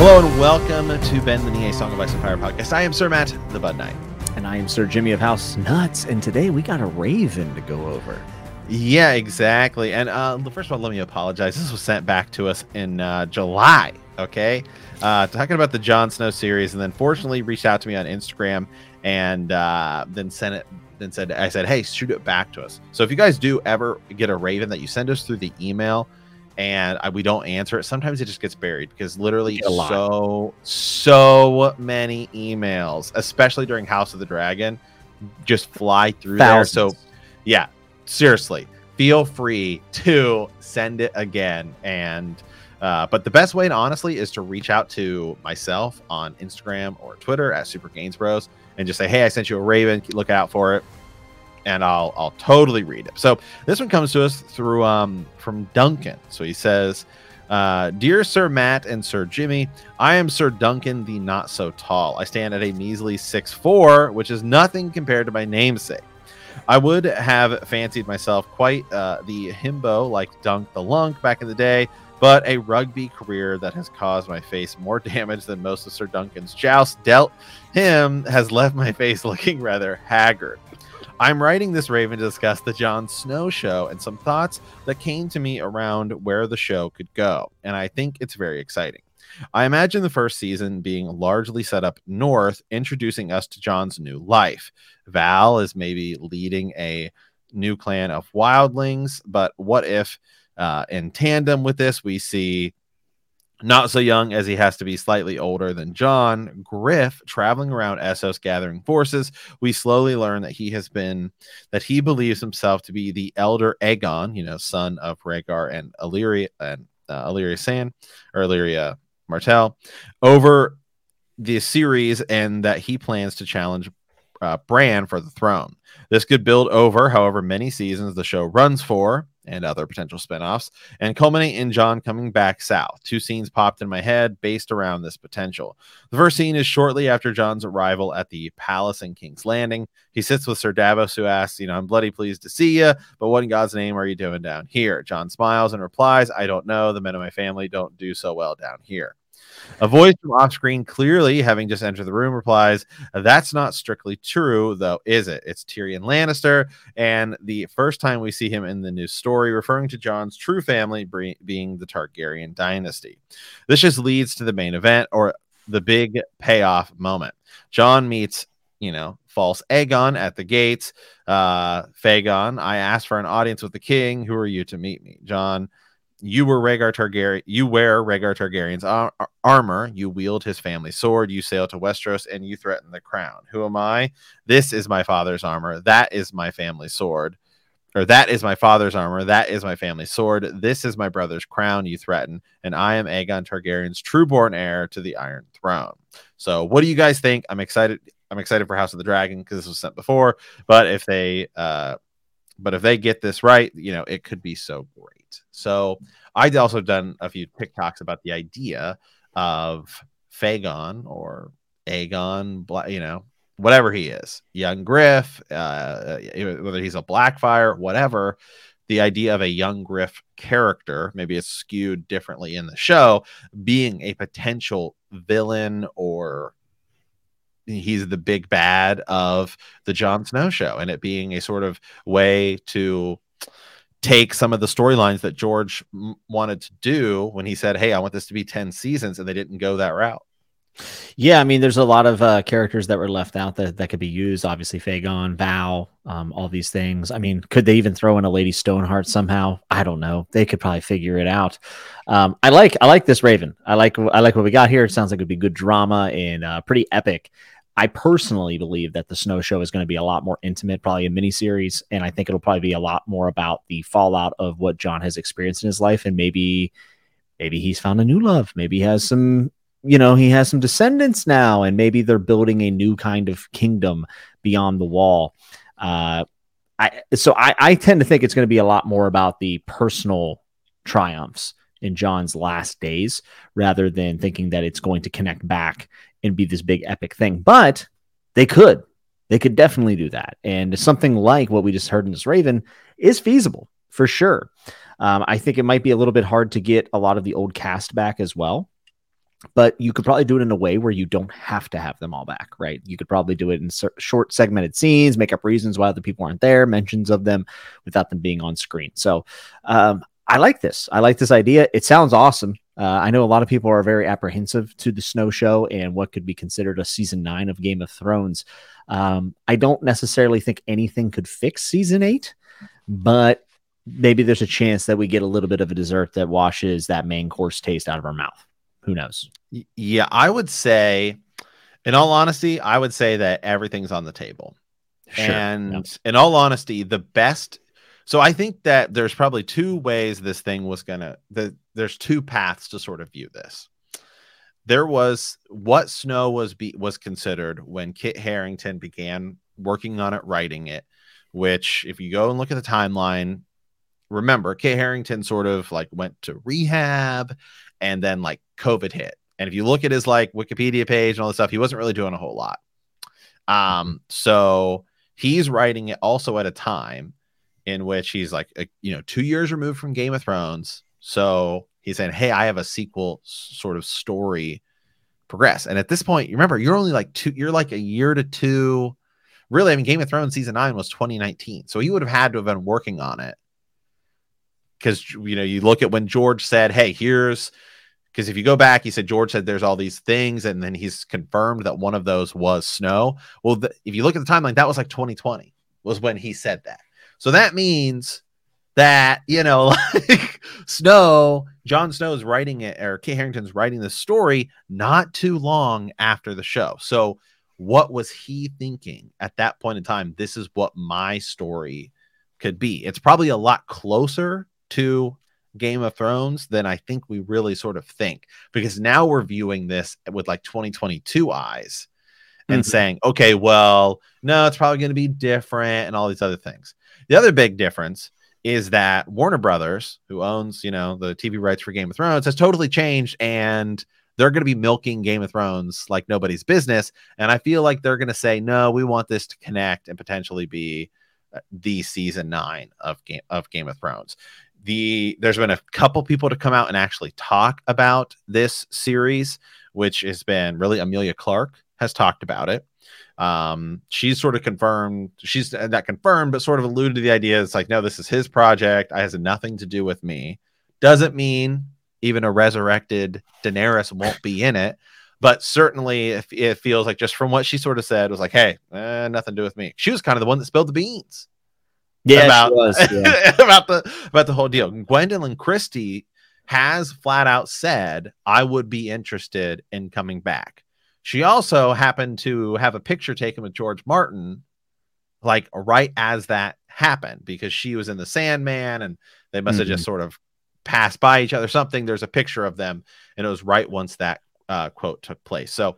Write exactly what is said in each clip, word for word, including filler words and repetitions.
Hello and welcome to Ben the Knee, a Song of Ice and Fire podcast. I am Sir Matt, the Bud Knight. And I am Sir Jimmy of House Nuts. And today we got a Raven to go over. Yeah, exactly. And uh, first of all, let me apologize. This was sent back to us in uh, July, okay? Uh, talking about the Jon Snow series, and then fortunately reached out to me on Instagram and uh, then sent it. Then said, I said, hey, shoot it back to us. So if you guys do ever get a Raven that you send us through the email, and I, we don't answer it, sometimes it just gets buried because literally so so many emails, especially during House of the Dragon, just fly through Thousands. there. So yeah, seriously, feel free to send it again. And uh, but the best way, to, honestly, is to reach out to myself on Instagram or Twitter at Super Gains Bros and just say, hey, I sent you a Raven. Look out for it. And I'll I'll totally read it. So this one comes to us through um from Duncan. So he says, uh, "Dear Sir Matt and Sir Jimmy, I am Sir Duncan, the not so tall. I stand at a measly six foot four, which is nothing compared to my namesake. I would have fancied myself quite uh, the himbo like Dunk the Lunk back in the day, but a rugby career that has caused my face more damage than most of Sir Duncan's jousts dealt him has left my face looking rather haggard. I'm writing this Raven to discuss the Jon Snow show and some thoughts that came to me around where the show could go, and I think it's very exciting. I imagine the first season being largely set up north, introducing us to Jon's new life. Val is maybe leading a new clan of wildlings, but what if uh, in tandem with this we see, not so young as he has to be, slightly older than Jon, Griff traveling around Essos gathering forces. We slowly learn that he has been, that he believes himself to be the elder Aegon, you know, son of Rhaegar and Illyria and uh, Illyria Sand or Illyria Martell, over the series, and that he plans to challenge uh, Bran for the throne. This could build over however many seasons the show runs for, and other potential spinoffs, and culminate in Jon coming back south. Two scenes popped in my head based around this potential. The first scene is shortly after Jon's arrival at the palace in King's Landing. He sits with Sir Davos, who asks, you know, I'm bloody pleased to see you, but what in God's name are you doing down here? Jon smiles and replies, I don't know. The men of my family don't do so well down here. A voice from off screen, clearly having just entered the room, replies, that's not strictly true, though, is it? It's Tyrion Lannister, and the first time we see him in the new story, referring to Jon's true family being the Targaryen dynasty. This just leads to the main event, or the big payoff moment. Jon meets, you know, false Aegon at the gates. Uh, Fagon, I asked for an audience with the king. Who are you to meet me? Jon, You were Rhaegar Targaryen. You wear Rhaegar Targaryen's ar- armor. You wield his family sword. You sail to Westeros, and you threaten the crown. Who am I? This is my father's armor. That is my family sword. Or that is my father's armor. That is my family sword. This is my brother's crown. You threaten, and I am Aegon Targaryen's true-born heir to the Iron Throne. So, what do you guys think? I'm excited. I'm excited for House of the Dragon because this was sent before. But if they, uh, but if they get this right, you know, it could be so great. So I'd also done a few TikToks about the idea of Fagon or Aegon, you know, whatever he is, young Griff, uh, whether he's a Blackfire, whatever, the idea of a young Griff character, maybe it's skewed differently in the show, being a potential villain, or he's the big bad of the Jon Snow show, and it being a sort of way to take some of the storylines that George m- wanted to do when he said, hey, I want this to be ten seasons, and they didn't go that route. Yeah, I mean, there's a lot of uh, characters that were left out that, that could be used. Obviously, Fagon, Val, um, all these things. I mean, could they even throw in a Lady Stoneheart somehow? I don't know. They could probably figure it out. Um, I like I like this Raven. I like I like what we got here. It sounds like it'd be good drama and uh, pretty epic. I personally believe that the Snow Show is going to be a lot more intimate, probably a miniseries, and I think it'll probably be a lot more about the fallout of what Jon has experienced in his life, and maybe, maybe he's found a new love. Maybe he has some, you know, he has some descendants now, and maybe they're building a new kind of kingdom beyond the wall. Uh, I so I, I tend to think it's going to be a lot more about the personal triumphs in Jon's last days, rather than thinking that it's going to connect back and be this big epic thing. But they could. They could definitely do that. And something like what we just heard in this Raven is feasible for sure. Um, I think it might be a little bit hard to get a lot of the old cast back as well. but you could probably do it in a way where you don't have to have them all back, right? You could probably do it in short segmented scenes, make up reasons why other people aren't there, mentions of them without them being on screen. So um, I like this. I like this idea. It sounds awesome. Uh, I know a lot of people are very apprehensive to the Snow Show and what could be considered a season nine of Game of Thrones. Um, I don't necessarily think anything could fix season eight, but maybe there's a chance that we get a little bit of a dessert that washes that main course taste out of our mouth. Who knows? Yeah, I would say, in all honesty, I would say that everything's on the table. Sure. And yep. in all honesty, the best. So I think that there's probably two ways this thing was going to, the, there's two paths to sort of view this. There was what Snow was be, was considered when Kit Harington began working on it, writing it, which if you go and look at the timeline, remember Kit Harington sort of like went to rehab and then like COVID hit. And if you look at his like Wikipedia page and all this stuff, he wasn't really doing a whole lot. Um, so he's writing it also at a time in which he's like, a, you know, two years removed from Game of Thrones. So he's saying, hey, I have a sequel sort of story progress. And at this point, you remember, you're only like two, you're like a year to two. Really, I mean, Game of Thrones season nine was twenty nineteen. So he would have had to have been working on it. Because, you know, you look at when George said, hey, here's, because if you go back, he said, George said there's all these things. And then he's confirmed that one of those was Snow. Well, the, if you look at the timeline, that was like twenty twenty was when he said that. So that means that, you know, like Snow, Jon Snow is writing it, or Kit Harington's writing this story not too long after the show. So what was he thinking at that point in time? This is what my story could be. It's probably a lot closer to Game of Thrones than I think we really sort of think, because now we're viewing this with like twenty twenty-two eyes and mm-hmm. saying, okay, well, no, it's probably going to be different and all these other things. The other big difference is that Warner Brothers, who owns, you know, the T V rights for Game of Thrones, has totally changed, and they're going to be milking Game of Thrones like nobody's business. And I feel like they're going to say, no, we want this to connect and potentially be the season nine of Game of Game of Thrones. The there's been a couple people to come out and actually talk about this series, which has been really Amelia Clark has talked about it. Um, she's sort of confirmed, she's not confirmed, but sort of alluded to the idea. It's like, no, this is his project. It has nothing to do with me. Doesn't mean even a resurrected Daenerys won't be in it, but certainly it, it feels like, just from what she sort of said, was like, hey, eh, nothing to do with me. She was kind of the one that spilled the beans. Yeah, about, she was, yeah. about the about the whole deal. Gwendolyn Christie has flat out said, I would be interested in coming back. She also happened to have a picture taken with George Martin, like right as that happened, because she was in the Sandman and they must mm-hmm. have just sort of passed by each other, something. There's a picture of them, and it was right once that uh, quote took place. So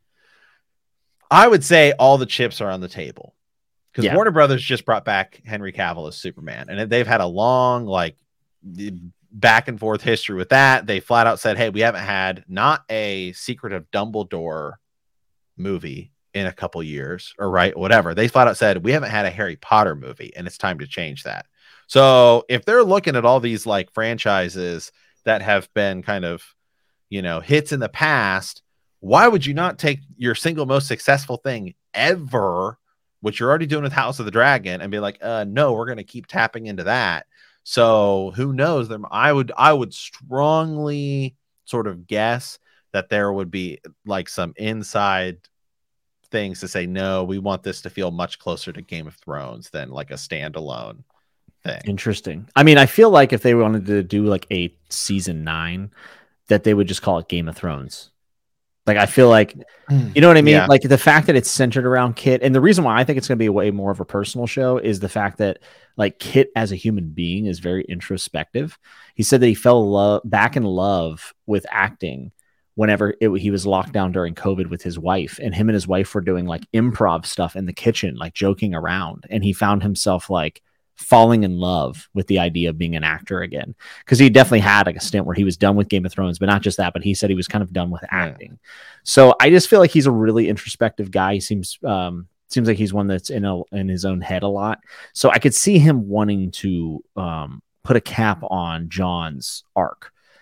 I would say all the chips are on the table. Because yeah. Warner Brothers just brought back Henry Cavill as Superman, and they've had a long, like, back and forth history with that. They flat out said, hey, we haven't had not a Secret of Dumbledore movie in a couple years, or right, whatever. They flat out said, we haven't had a Harry Potter movie, and it's time to change that. So if they're looking at all these like franchises that have been kind of, you know, hits in the past, why would you not take your single most successful thing ever, which you're already doing with House of the Dragon, and be like, uh, no, we're going to keep tapping into that. So who knows? There, I would, I would strongly sort of guess that there would be like some inside things to say, no, we want this to feel much closer to Game of Thrones than like a standalone thing. Interesting. I mean, I feel like if they wanted to do like a season nine, that they would just call it Game of Thrones. Like, I feel like, you know what I mean? Yeah. Like, the fact that it's centered around Kit, and the reason why I think it's going to be way more of a personal show is the fact that, like, Kit as a human being is very introspective. He said that he fell lo- back in love with acting whenever it, he was locked down during COVID with his wife, and him and his wife were doing, like, improv stuff in the kitchen, like, joking around, and he found himself, like, falling in love with the idea of being an actor again, because he definitely had like a stint where he was done with Game of Thrones, but not just that, but he said he was kind of done with acting. Yeah. So I just feel like he's a really introspective guy. He seems um seems like he's one that's in a in his own head a lot. So I could see him wanting to um put a cap on Jon's arc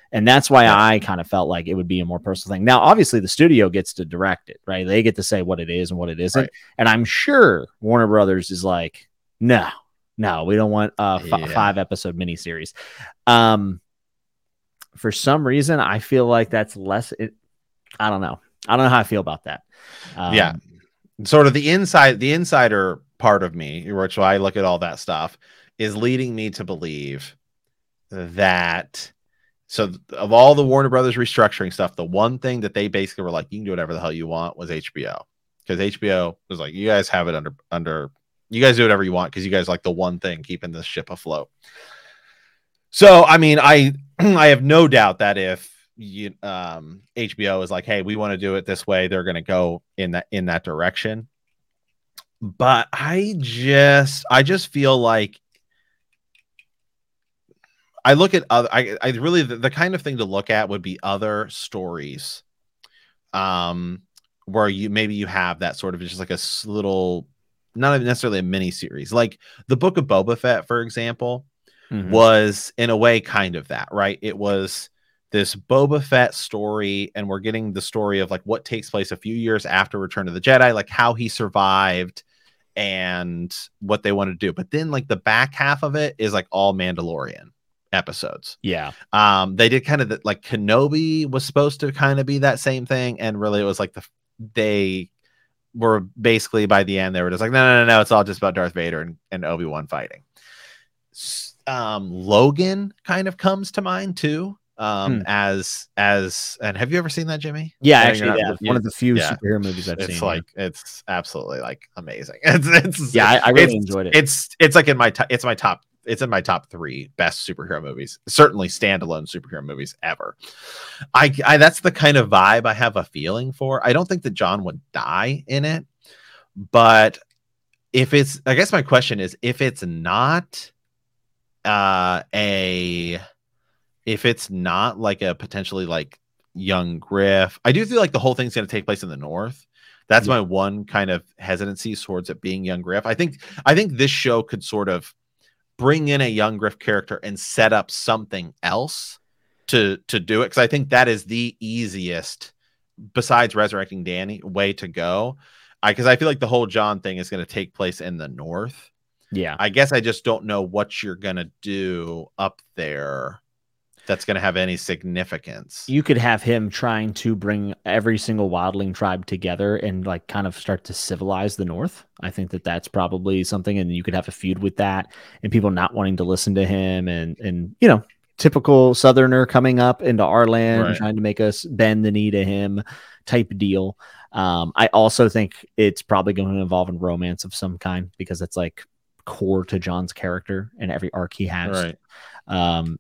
And that's why Yeah. I kind of felt like it would be a more personal thing. Now, obviously, the studio gets to direct it, right? They get to say what it is and what it isn't. Right. And I'm sure Warner Brothers is like, no, no, we don't want a f- Yeah. five episode miniseries. Um, for some reason, I feel like that's less. It, I don't know. I don't know how I feel about that. Um, Yeah. Sort of the inside, the insider part of me, which I look at all that stuff, is leading me to believe that. So of all the Warner Brothers restructuring stuff, the one thing that they basically were like, you can do whatever the hell you want, was H B O. Because H B O was like, you guys have it under, under, you guys do whatever you want because you guys like the one thing keeping this ship afloat. So, I mean, I, I have no doubt that if you, um, H B O is like, hey, we want to do it this way, they're going to go in that, in that direction. But I just, I just feel like, I look at other, I, I really, the, the kind of thing to look at would be other stories, um, where you, maybe you have that sort of just like a little, not necessarily a mini series, like the Book of Boba Fett, for example, mm-hmm. was in a way kind of that, right? It was this Boba Fett story, and we're getting the story of like what takes place a few years after Return of the Jedi, like how he survived and what they want to do. But then like the back half of it is like all Mandalorian episodes. Yeah. Um, they did kind of the, like Kenobi was supposed to kind of be that same thing. And really it was like the, they were basically by the end, they were just like, no, no, no, no. It's all just about Darth Vader and, and Obi-Wan fighting. Um, Logan kind of comes to mind too. Um, hmm. as, as, and have you ever seen that, Jimmy? Yeah, actually, not, yeah. One of the few yeah. superhero movies I've it's seen. It's like, yeah. it's absolutely like amazing. It's, it's, yeah, I, I really it's, enjoyed it. It's, it's like in my, t- it's my top, it's in my top three best superhero movies, certainly standalone superhero movies ever. I, I, that's the kind of vibe I have a feeling for. I don't think that John would die in it, but if it's, I guess my question is, if it's not, uh, a, if it's not like a potentially like young Griff, I do feel like the whole thing's going to take place in the North. That's yeah. my one kind of hesitancy towards it being young Griff. I think, I think this show could sort of bring in a young Griff character and set up something else to, to do it. Cause I think that is the easiest, besides resurrecting Danny, way to go. I, cause I feel like the whole John thing is going to take place in the North. Yeah. I guess I just don't know what you're going to do up there that's going to have any significance. You could have him trying to bring every single wildling tribe together and like kind of start to civilize the North. I think that that's probably something. And you could have a feud with that and people not wanting to listen to him and, and, you know, typical Southerner coming up into our land, right. trying to make us bend the knee to him type deal. Um, I also think it's probably going to involve a romance of some kind because it's like core to John's character and every arc he has. Right. Um,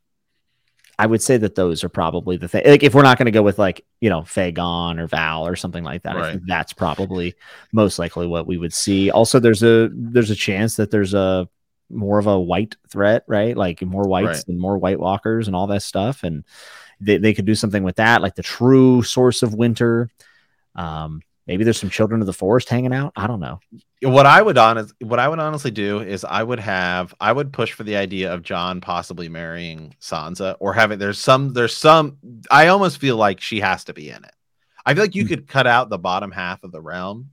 I would say that those are probably the thing. Like if we're not going to go with like, you know, Fagon or Val or something like that, right. I think that's probably most likely what we would see. Also, there's a, there's a chance that there's a more of a white threat, right? Like more whites right. and more White Walkers and all that stuff. And they, they could do something with that, like the true source of winter. Um, maybe there's some Children of the Forest hanging out. I don't know. What I would honest, what I would honestly do is I would have, I would push for the idea of John possibly marrying Sansa or having, there's some, there's some, I almost feel like she has to be in it. I feel like you mm-hmm. could cut out the bottom half of the realm,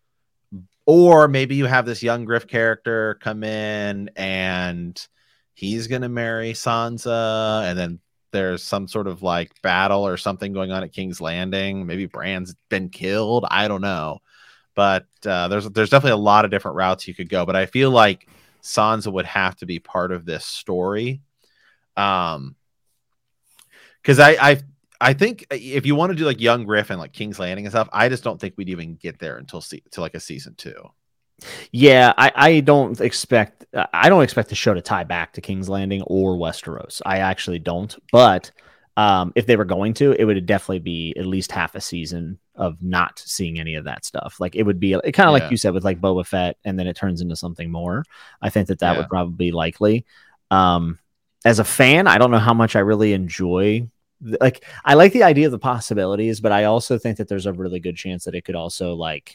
or maybe you have this young Griff character come in and he's going to marry Sansa. And then there's some sort of like battle or something going on at King's Landing. Maybe Bran's been killed. I don't know. But uh, there's there's definitely a lot of different routes you could go. But I feel like Sansa would have to be part of this story. Um, because I, I I think if you want to do like young Griff and like King's Landing and stuff, I just don't think we'd even get there until se- to like a season two. Yeah, I, I don't expect I don't expect the show to tie back to King's Landing or Westeros. I actually don't. But um, if they were going to, it would definitely be at least half a season of not seeing any of that stuff. Like it would be it kind of yeah. like you said with like Boba Fett, and then it turns into something more. I think that that yeah. would probably be likely. Um, as a fan, I don't know how much I really enjoy. Like I like the idea of the possibilities, but I also think that there's a really good chance that it could also like.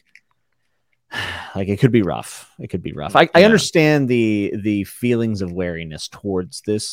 Like it could be rough. It could be rough. I, yeah. I understand the the feelings of wariness towards this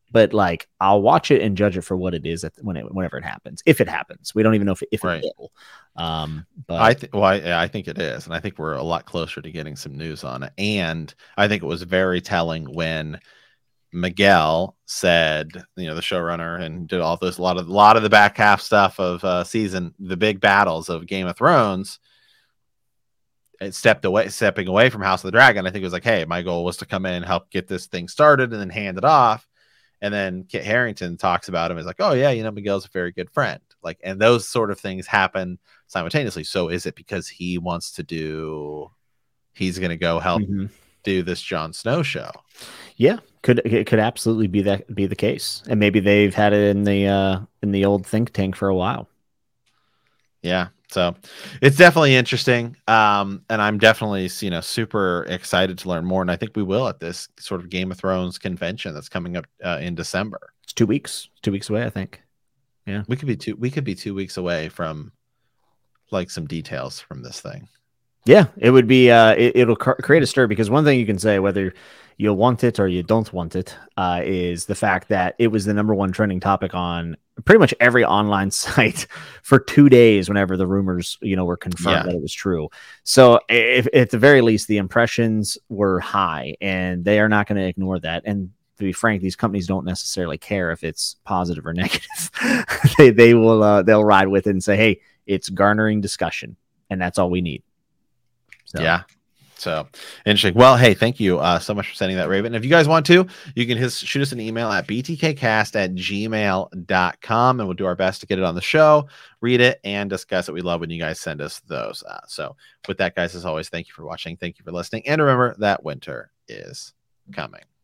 but like I'll watch it and judge it for what it is at, when it whenever it happens. If it happens, we don't even know if, if Right. it will. Um, but I th- well, I, yeah, I think it is, and I think we're a lot closer to getting some news on it. And I think it was very telling when Miguel said, you know, the showrunner, and did all this a lot of a lot of the back half stuff of uh, season, the big battles of Game of Thrones. It stepped away, stepping away from House of the Dragon. I think it was like, hey, my goal was to come in, help get this thing started, and then hand it off. And then Kit Harington talks about him as like, oh yeah, you know, Miguel's a very good friend. Like, and those sort of things happen simultaneously. So is it because he wants to do? He's going to go help mm-hmm. do this Jon Snow show. Yeah, could it could absolutely be that be the case, and maybe they've had it in the uh, in the old think tank for a while. Yeah, so it's definitely interesting, um, and I'm definitely you know super excited to learn more, and I think we will at this sort of Game of Thrones convention that's coming up uh, in December. It's two weeks, two weeks away, I think. Yeah, we could be two. We could be two weeks away from like some details from this thing. Yeah, it would be. Uh, it, it'll create a stir because one thing you can say, whether you want it or you don't want it, uh, is the fact that it was the number one trending topic on pretty much every online site for two days. Whenever the rumors, you know, were confirmed yeah. that it was true. So, if at the very least, the impressions were high, and they are not going to ignore that. And to be frank, these companies don't necessarily care if it's positive or negative. they they will uh, they'll ride with it and say, hey, it's garnering discussion, and that's all we need. So. Yeah. So interesting. Well, hey, thank you uh, so much for sending that, Raven. If you guys want to, you can his, shoot us an email at b t k cast at gmail dot com, and we'll do our best to get it on the show, read it, and discuss it. We love when you guys send us those. Uh, so with that, guys, as always, thank you for watching. Thank you for listening. And remember that winter is coming.